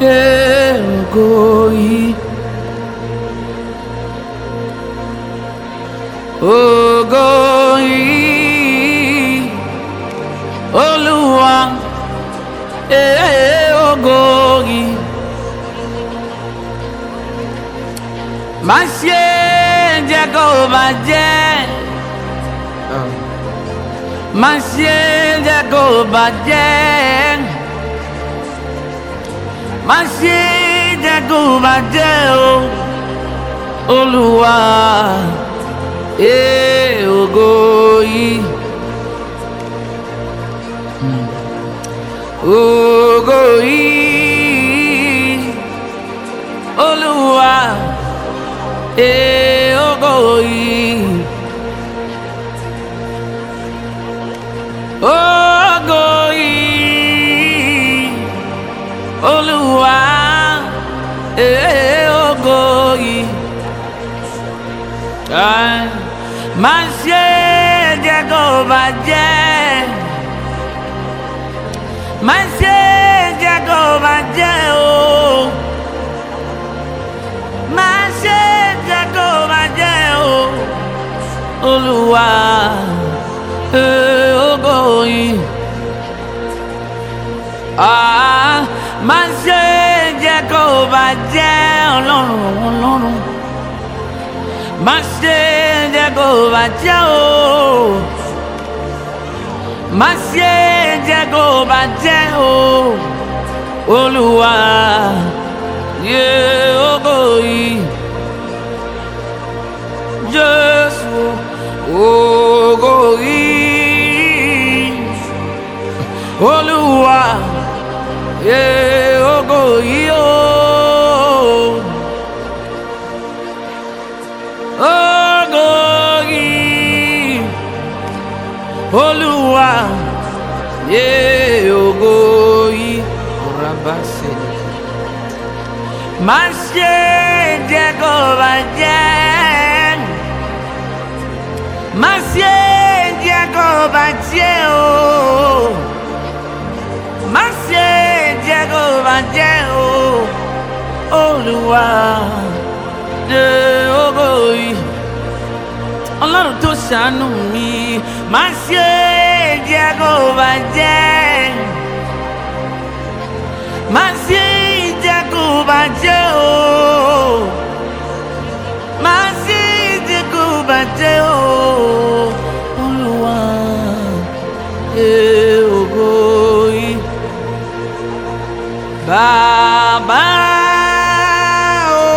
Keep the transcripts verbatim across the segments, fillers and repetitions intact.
ògo yìí, ògo yìí, Olúwa, ògo yìí. Má ṣe jẹ́ kó bàjẹ́, má ṣe jẹ́ kó bàjẹ́, má ṣe jẹ́ kó bàjẹ́ o, Olúwa, ògo yìí, ògo yìí, Olúwa, ògo yìí, ògo yìí, Olúwa, ògo yìí. Má ṣe jẹ́ kó bàjẹ́, má ṣe jẹ́ kó bàjẹ́ o, má ṣe jẹ́ kó bàjẹ́ o, Olúwa, ògo yìí. Ah, má ṣe jẹ́ kó bàjẹ́, Ọlọ́run, Ọlọ́run, má ṣe jẹ́ kó bàjẹ́ o, má ṣe jẹ́ kó bàjẹ́ o, Olúwa, ògo yìí. Jésù, ògo yìí, Olúwa, ògo yìí o, ògo yìí, Olúwa, ògo yìí. Má ṣe jẹ́ kó bàjẹ́, má ṣe jẹ́ kó bàjẹ́ o, má ṣe jẹ́ kó bàjẹ́ o, Olúwa, ògo yìí. Ọlọ́run tó ṣàánú mi, má ṣe jẹ́ kó bàjẹ́, má ṣe jẹ́ kó bàjẹ́ o, má ṣe jẹ́ kó bàjẹ́ o, Olúwa, ògo yìí. Bàbá o,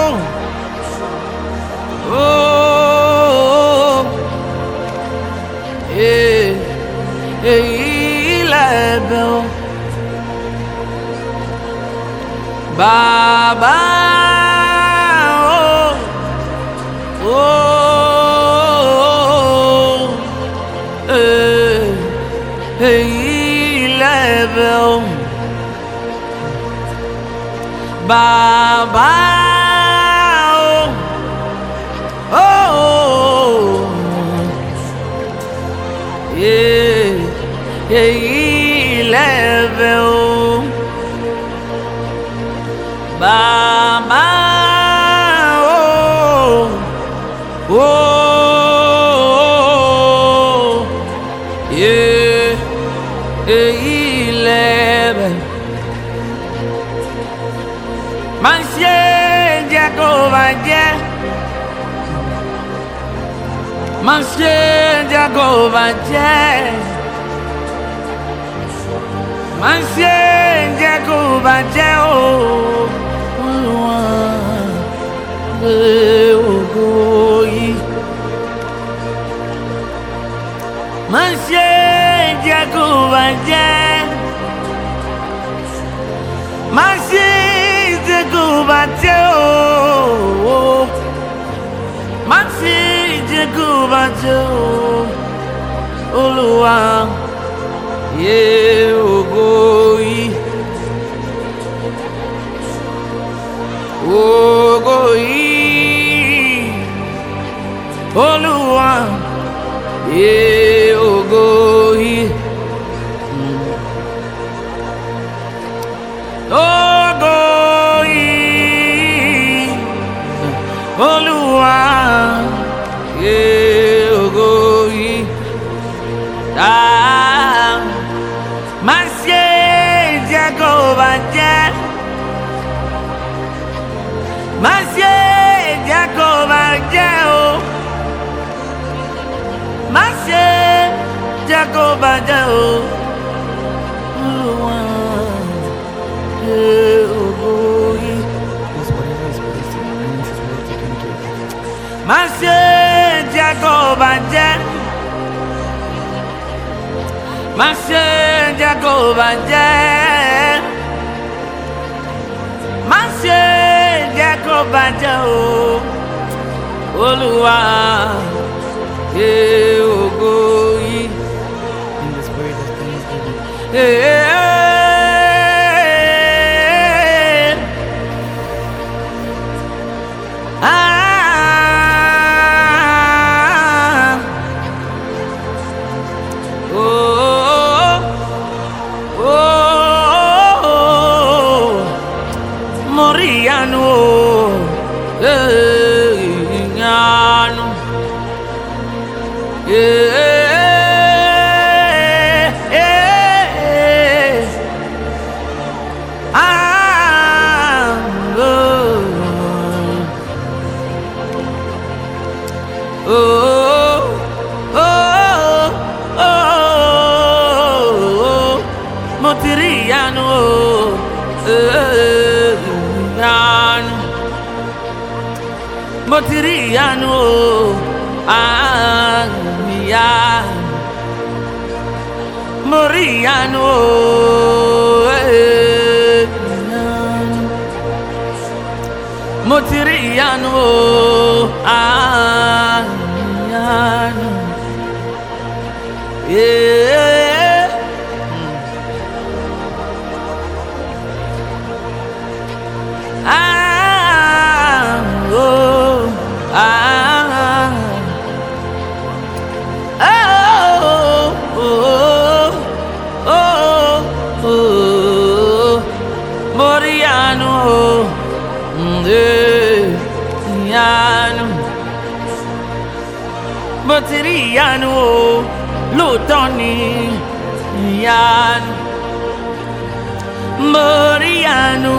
oh, èyí lẹ́bẹ̀ o, Bàbá o, oh, èyí lẹ́bẹ̀ o, Bàbá o, oh, èyí lẹ́bẹ̀ o, Bàbá o, oh, èyí lẹ́bẹ̀. Má ṣe jẹ́ kó bàjẹ́, má ṣe jẹ́ kó bàjẹ́, má ṣe jẹ́ kó bàjẹ́ o, Olúwa, ògo yìí. Má ṣe jẹ́ kó bàjẹ́, má ṣe jẹ́ kó bàjẹ́ o, má ṣe jẹ́ kó bàjẹ́ o, Olúwa, ògo yìí, ògo yìí, Olúwa, ògo yìí. Ògo ògo yìí má ṣe jẹ́ kó bàjẹ́, má ṣe jẹ́ kó bàjẹ́ o, má ṣe jẹ́ kó bàjẹ́ o, Olúwa ògo yìí. Má ṣe jẹ́ kó bàjẹ́, má ṣe jẹ́ kó bàjẹ́, má ṣe jẹ́ kó bàjẹ́ o, Olúwa ògo yìí. In the spirit of thanksgiving. Moriano, Iano, oh, oh, oh, Motiriano, Motiriano, Ania, Moriano, Motiriano, Aniano, yeah. Ah, oh, ah, oh, oh, oh, oh, Moriano, Moriano, Motiriano, Lutoni, Yano, Moriano.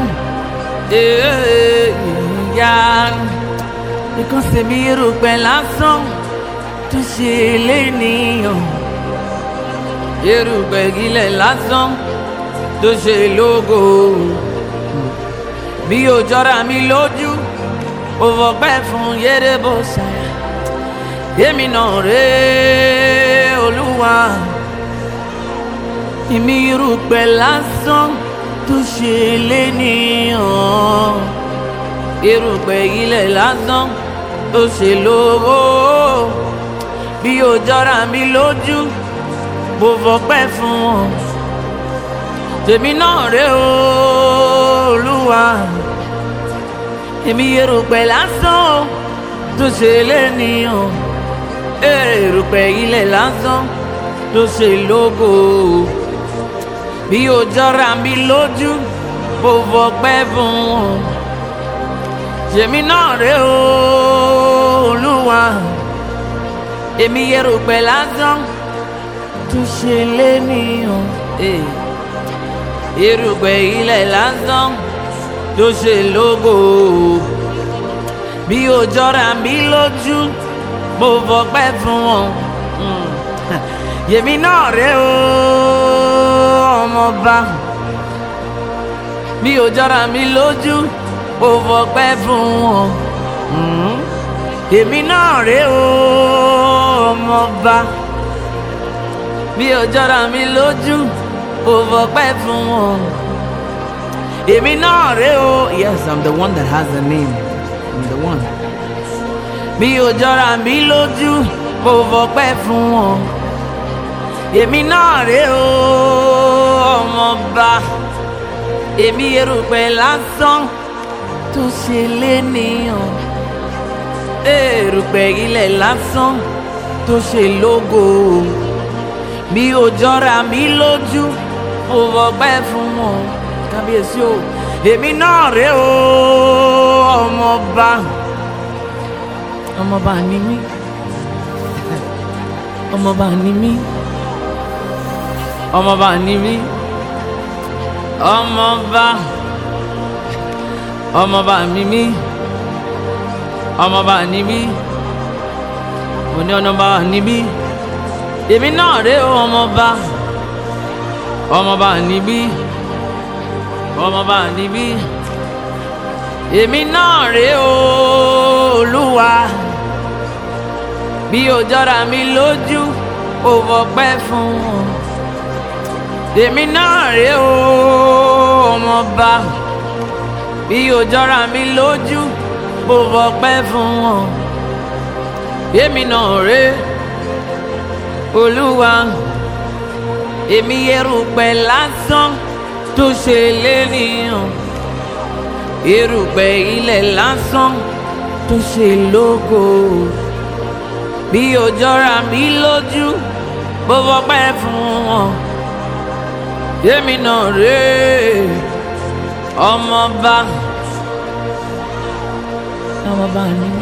Yanu, because the miracle lásán tó ṣe lénìyàn, erùpẹ̀ ilẹ̀ lásán tó ṣe lógo. Bí ó jọra mi lójú, ó fọpẹ́ fún Yérébó ṣáyà. Èmi náà rèé Olúwa, èmi erùpẹ̀ lásán tó ṣe lénìyàn, erùpẹ̀ ilẹ̀ lásán tó ṣe lówó. Bí ó jọra mi lójú, mo fọpẹ́ fún wọn. Tèmi náà rè o Olúwa, èmi erùpẹ̀ lásán tó ṣe lénìyàn, erùpẹ̀ ilẹ̀ lásán tó ṣe lógo. Bí ó jọra mi lójú, mo fọpẹ́ fún wọn. Tèmi náà rè o Olúwa, èmi erùpẹ̀ lásán tó ṣe lénìyàn, erùpẹ̀ ilẹ̀ lásán tó ṣe lógo. Bí ó jọra mi lójú, mo fọpẹ́ fún wọn. Èmi náà rè o ọmọba, bí ó jọra mi lójú, mo fọpẹ́ fún wọn. Èmi náà rè o ọmọba, bí ó jọra mi lójú, mo fọpẹ́ fún wọn. Èmi náà rè o, yes, I'm the one that has the name. I'm the one. Bí ó jọra mi lójú, mo fọpẹ́ fún wọn. Èmi náà rè o ọmọba, èmi erùpẹ̀ lásán tó ṣe lénìyàn, erùpẹ̀ ilẹ̀ lásán tó ṣe lógo. Bí ó jọra mi lójú, mo fọpẹ́ fún wọn. Kábíyèsí o, èmi náà rè o ọmọba, ọmọọba ni mí ọmọọba ni mí ọmọọba ni mí ọmọọba ọmọọba ni mí ọmọọba ni mí mo ní ọmọọba ni mí èmi náà rè ó ọmọọba ọmọọba ni mí ọmọọba ni mí èmi náà rè ó Olúwa bí ó jọra mi lójú ó fọpẹ́ fún wọn èmi náà rè ó ọmọọba bí ó jọra mi lójú ó fọpẹ́ fún wọn èmi náà rè Olúwa èmi erùpẹ̀ lásán tó ṣe lénìyàn erùpẹ̀ ilẹ̀ lásán tó ṣe lógo bí ó jọra mi lójú bó fọpẹ́ fún wọn èmi náà rè ọmọọba ọmọọba ni mí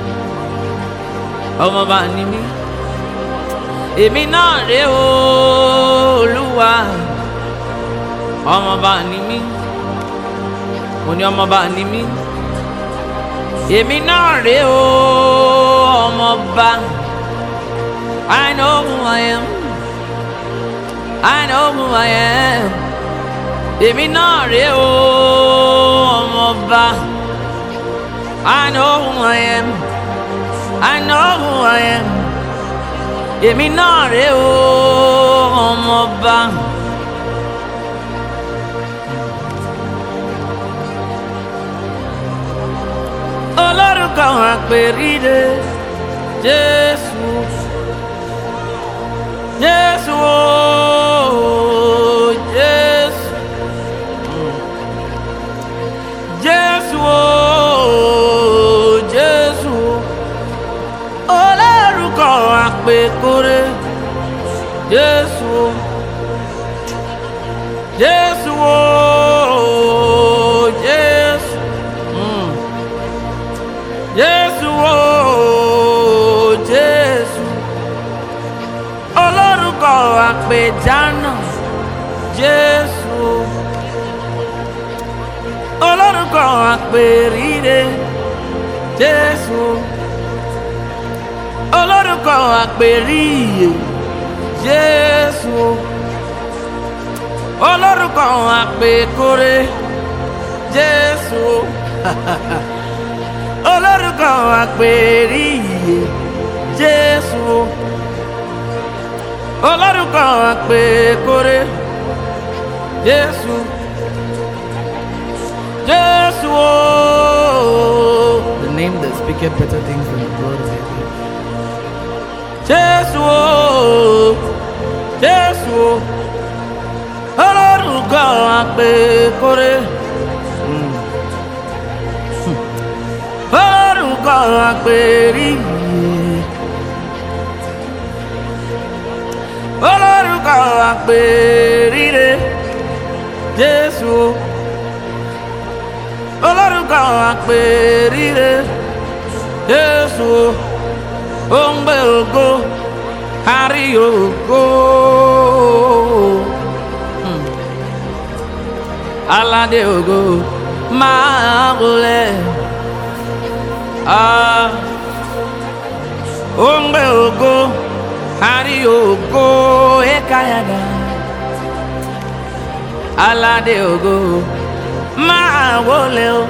ọmọọba ni mí èmi náà rè Olúwa ọmọọba ni mí mo ní ọmọọba ni mí èmi náà rè ọmọọba. I know who I am. I know who I am. Èmi náà rè ọmọọba. I know who I am. I know who I am. Èmi náà rè ọmọọba. Olórúkọ àpèrire Jésù. Jésù ooo Jésù Jésù ooo Jésù olórúkọ àpèkórè Jésù Jésù ooo Jésù Jésù ooo Jésù olórúkọ àpèjánà Jésù olórúkọ àpèrire Jésù olórúkọ àpèríyè Jésù olórúkọ àpèkórè Jésù olórúkọ àpèríyè Jésù olórúkọ àpèkórè Jésù Jésù ooo. The name that speaketh better things than the blood of Abel. Jésù ooo Jésù olórúkọ àpèkórè olórúkọ àpèríyè olórúkọ àpèrire Jésù olórúkọ àpèrire Jésù ó ń gbé ògo kárí ògo aládé ògo máa wọlé ó ń gbé ògo kárí ògo ekayada aládé ògo máa wọlé o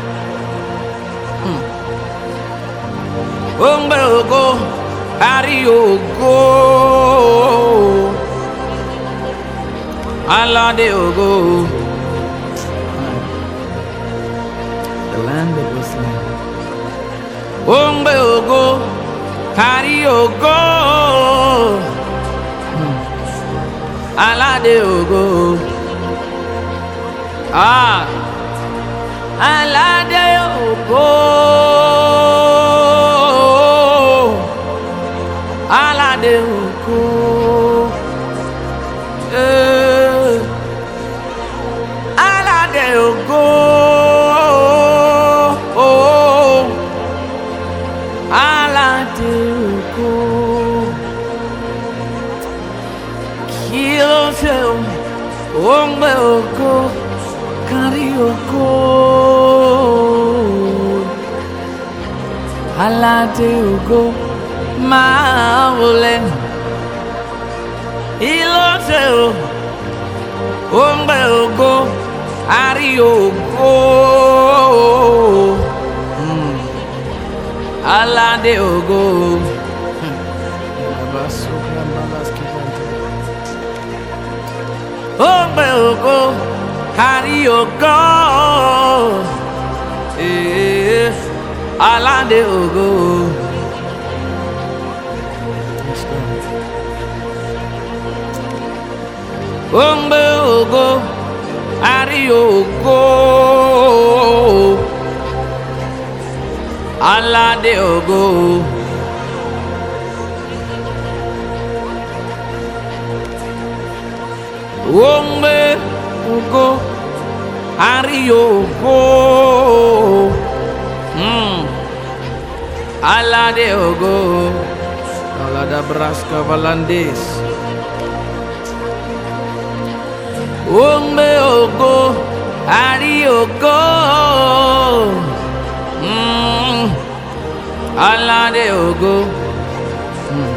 ó ń gbé ògo kárí ògo aládé ògo. The land that was slain. Ó ń gbé ògo kárí ògo aládé ògo ah aládé ògo aládé ògo eh aládé ògo oh ah aládé ògo. Kí ló ṣe o, ó ń gbé ògo kárí ògo. Aládé ògo máa wọlé. Kí ló ṣe o, ó ń gbé ògo kárí ògo. Aládé ògo. Ó ń gbé ògo kárí ògo. Eh, Aládé ògo. Ó ń gbé ògo kárí ògo. Aládé ògo. Ó ń gbé ògo kárí ògo. Mm. Aládé ògo. Alada braska valandes. Ó ń gbé ògo kárí ògo. Mm. Aládé ògo. Mm.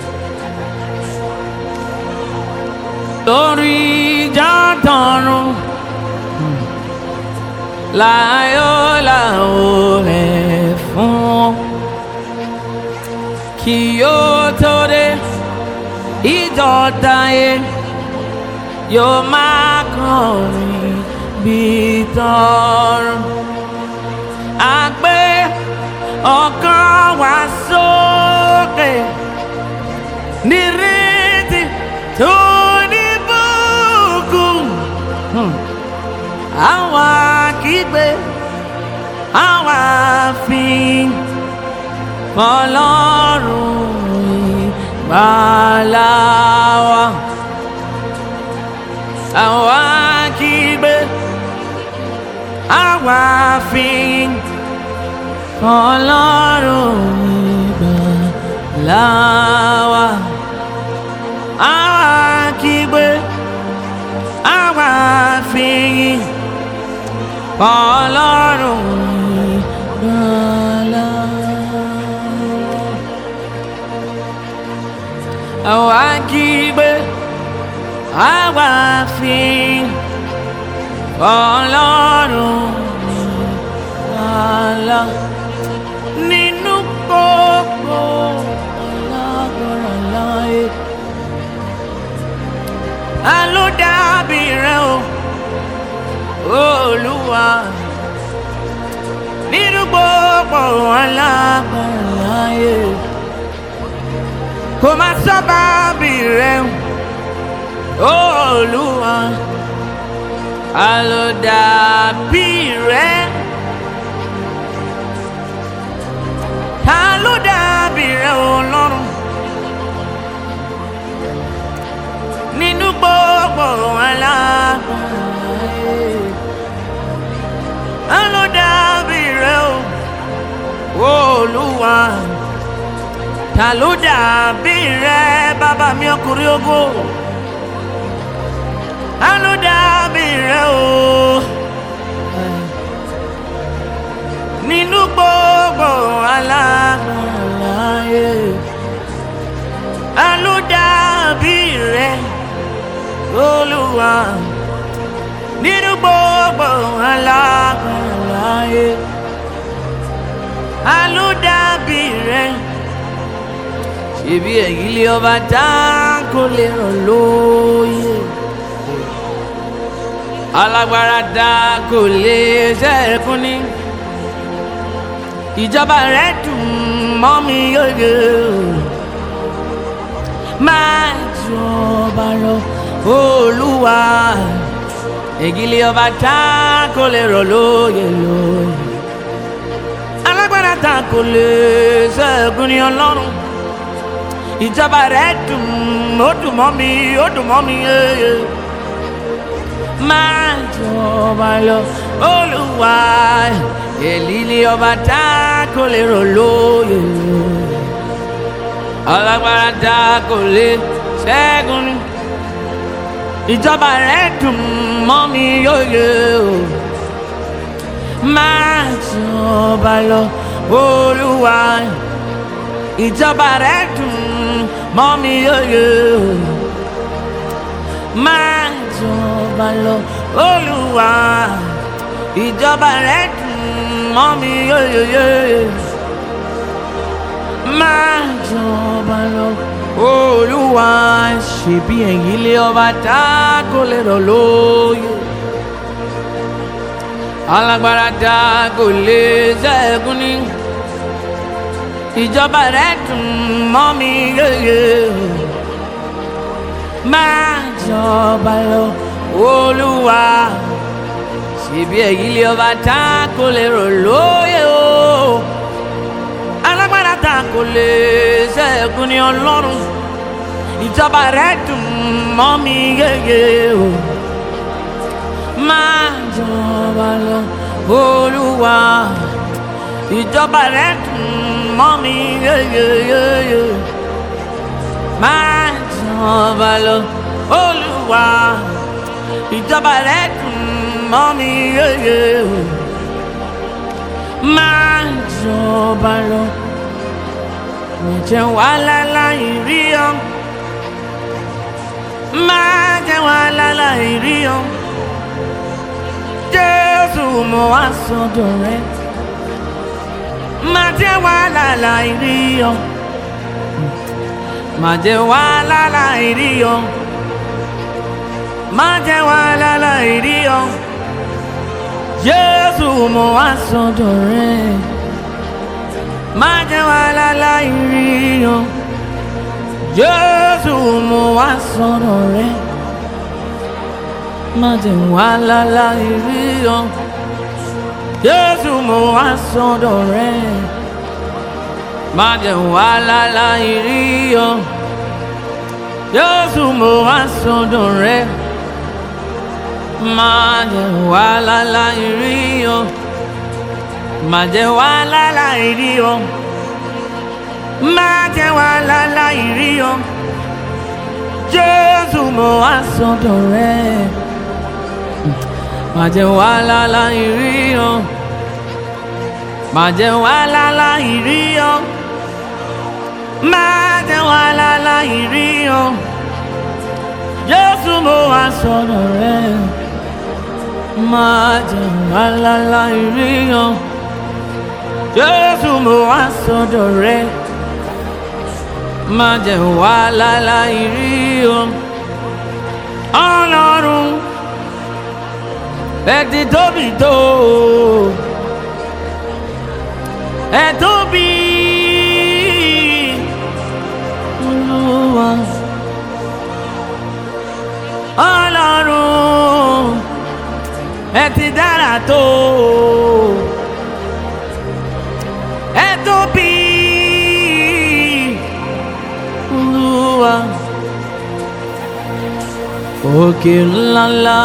Lórí ìjà tọ̀run láyọ̀ làwọn rẹ̀ fún kí yóò tó dé ìjọta yẹn yóò máa kọrin bí tọ̀run. Àgbé ọkàn wa sókè nírètí tó ní bùkún. Àwa kígbe, àwa fín Ọlọ́run ìgbàlà wa. Àwa kígbe, àwa fín Ọlọ́run ìgbàlà wa. Àwa kígbe, àwa fín Ọlọ́run ìgbàlà. Àwa kígbe, àwa fín Ọlọ́run ìgbàlà. Nínú gbogbo alágbára láyé, ta ló dàbí rẹ o, Olúwa? Nínú gbogbo alágbára láyé, kò má sábàbí rẹ o, Olúwa. Ta ló dàbí rẹ? Ta ló dàbí rẹ, Ọlọ́run? Nínú gbogbo alágbára láyé, ta ló dàbí rẹ o, Olúwa? Ta ló dàbí rẹ, bàbá mi ọkùnrin ògo? Ta ló dàbí rẹ o? Nínú gbogbo alágbára láyé, ta ló dàbí rẹ, Olúwa? Nínú gbogbo alágbára láyé, ta ló dàbí rẹ? Ṣebí èyí lé ọba tá kò lè ràn lóyè, alágbára dá kò lè ṣẹ́kùn ní. Ìjọba rẹ̀ dùn mọ́ mi yóyè, máa jọba lọ, Olúwa. Èyí lé ọba tá kò lè ràn lóyè lóyè, alágbára tá kò lè ṣẹ́kùn ní Ọlọ́run. Ìjọba rẹ̀ dùn, ó dùn mọ́ mi, ó dùn mọ́ mi yéye. Máa jọba lọ, Olúwa. Èyí ni ọba tá kò lè rò lóyè, alágbára tá kò lè ṣẹ́gun ni ìjọba rẹ̀ dùn mọ́ mi yóyè o máa jọba lọ Olúwa ìjọba rẹ̀ dùn mọ́ mi yóyè o máa jọba lọ Olúwa ìjọba rẹ̀ dùn mọ́ mi yóyè máa jọba lọ Olúwa ṣebí ẹ̀yin lé ọba tá kò lè rọ̀ lóyè alágbára tá kò lè ṣẹ́gun ni ìjọba rẹ̀ dùn mọ́ mi yóyè máa jọba lọ Olúwa ṣebí ẹ̀yin lé ọba tá kò lè rọ̀ lóyè o alágbára tá kò lè ṣẹ́gun ni Ọlọ́run ìjọba rẹ̀ dùn mọ́ mi yéye o máa jọba lọ Olúwa ìjọba rẹ̀ dùn mọ́ mi yéye máa jọba lọ Olúwa ìjọba rẹ̀ dùn mọ́ mi yéye o máa jọba lọ mo jẹ́ wàhálà láì rí ọ máa jẹ́ wàhálà láì rí ọ Jésù mo wá sọ́dọ̀ rẹ máa jẹ́ wàhálà láì rí ọ máa jẹ́ wàhálà láì rí ọ máa jẹ́ wàhálà láì rí ọ Jésù mo wá sọ́dọ̀ rẹ máa jẹ́ wàhálà láì rí ọ Jésù mo wá sọ́dọ̀ rẹ máa jẹ́ wàhálà láì rí ọ Jésù mo wá sọ́dọ̀ rẹ máa jẹ́ wàhálà láì rí ọ Jésù mo wá sọ́dọ̀ rẹ máa jẹ́ wàhálà láì rí ọ máa jẹ́ wàhálà láì rí ọ máa jẹ́ wàhálà láì rí ọ Jésù mo wá sọ́dọ̀ rẹ máa jẹ́ wàhálà láì rí ọ máa jẹ́ wàhálà láì rí ọ máa jẹ́ wàhálà láì rí ọ Jésù mo wá sọ́dọ̀ rẹ máa jẹ́ wàhálà láì rí ọ Jésù mo wá sọ́dọ̀ rẹ máa jẹ́ wàhálà láì rí ọ Ọlọ́run ẹ ti tóbi tó ẹ tóbi Olúwa Ọlọ́run ẹ ti dára tó ẹ tóbi Olúwa òkè ńláńlá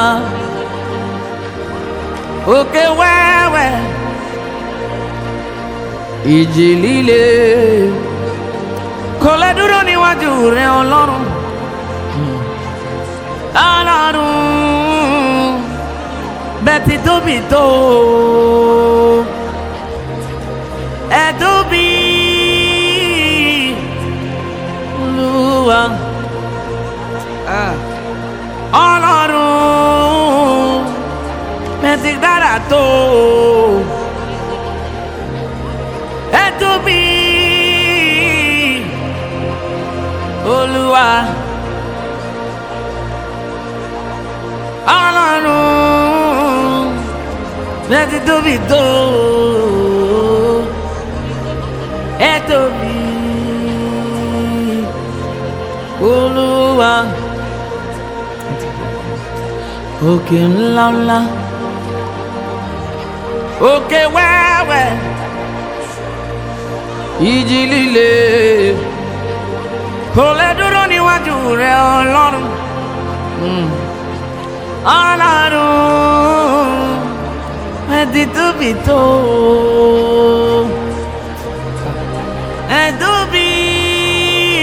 òkè wẹ́wẹ́ ìjì líle kò lè dúró níwájú rẹ Ọlọ́run Ọlọ́run bẹ́ẹ̀ ti tóbi tó ẹ tóbi Olúwa Ọlọ́run bẹ́ẹ̀ ti dára tó ẹ tóbi Olúwa Ọlọ́run bẹ́ẹ̀ ti tóbi tó ẹ tóbi Olúwa òkè ńláńlá òkè wẹ́wẹ́ ìjì líle kò lè dúró níwájú rẹ Ọlọ́run Ọlọ́run ẹ ti tóbi tó ẹ tóbi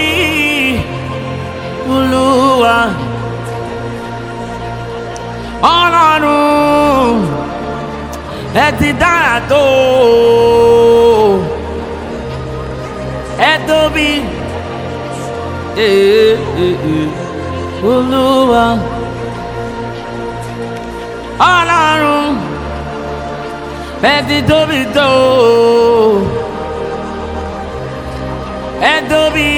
ẹ ti dára tó ẹ tóbi eh, eh, eh. Olúwa Ọlọ́run ẹ ti tóbi tó ẹ tóbi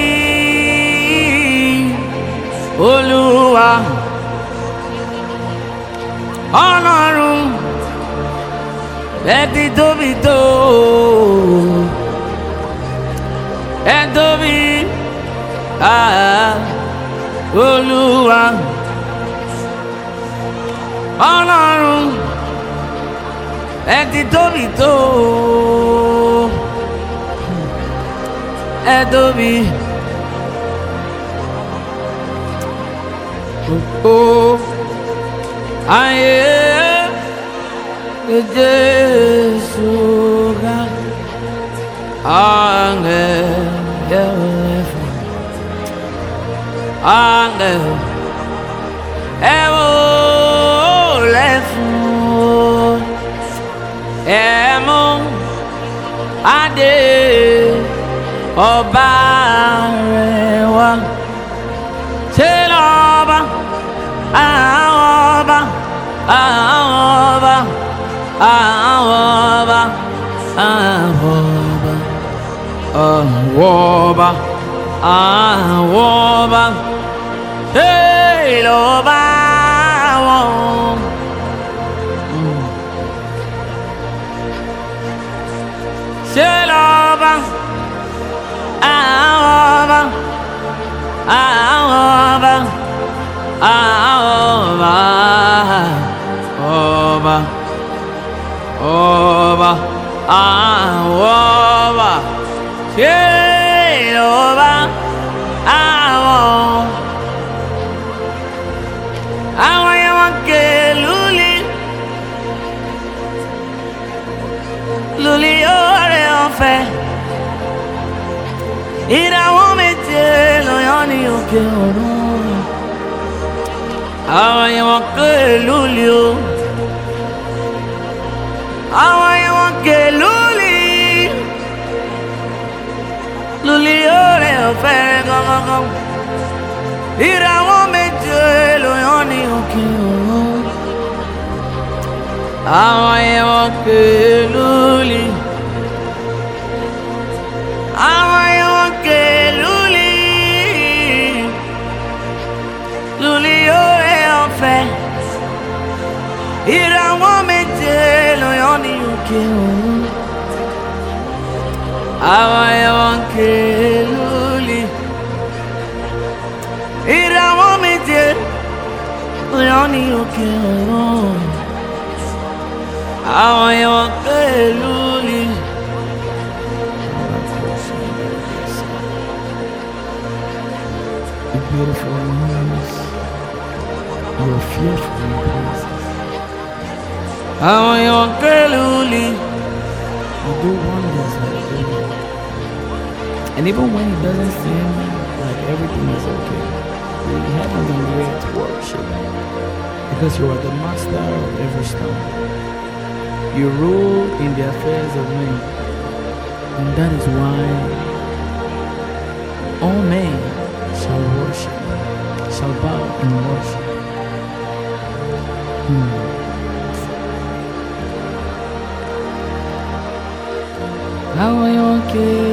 Olúwa Ọlọ́run ẹ ti tóbi tó ẹ tóbi ah Olúwa Ọlọ́run ẹ ti tóbi tó ẹ tóbi oh ayé Jésù ga áńgẹ́lì fún áńgẹ́lì ẹ wólẹ̀ fún ẹ mú adé ọba rẹ̀ wá ṣe lọ́ba àwọn ọba àwọn ọba àwọn ọba àwọn ọba àwọn ọba ṣe lọ́ba wọn. ṣe lọ́ba àwọn ọba àwọn ọba àwọn ọba ọba àwọn ọba ṣe lọ́ba àwọn àwọn yẹn wọ́n ké lulí lulí oore ọ̀fẹ́ ìràwọ̀ méje lọ́yọ́ ní òkè ọ̀run àwọn yẹn wọ́n ké lulí o àwọn yẹn wọ́n ké lulí lulí oore ọ̀fẹ́ gangan ìràwọ̀ méje lọ́yọ́ ní òkè ọ̀run àwọn yẹn wọ́n ké lulí àwọn yẹn wọ́n ké lulí lulí oore ọ̀fẹ́ ìràwọ̀ méje lọ́yọ́ ní òkè ọ̀run àwọn yẹn wọ́n ké lulí ìràwọ̀ méje lọ́yọ́ ní òkè ọ̀run àwọn yẹn wọ́n ké lulí. Beautiful names, your fearful praises. Àwọn yẹn wọ́n ké lulí. You do wonders like this. And even when it doesn't seem like everything is okay, the heavens and the earth worship. Because you are the master of every storm. You rule in the affairs of men. And that is why all men shall worship, shall bow and worship. Hmm. Àwọn yẹn wọ́n ké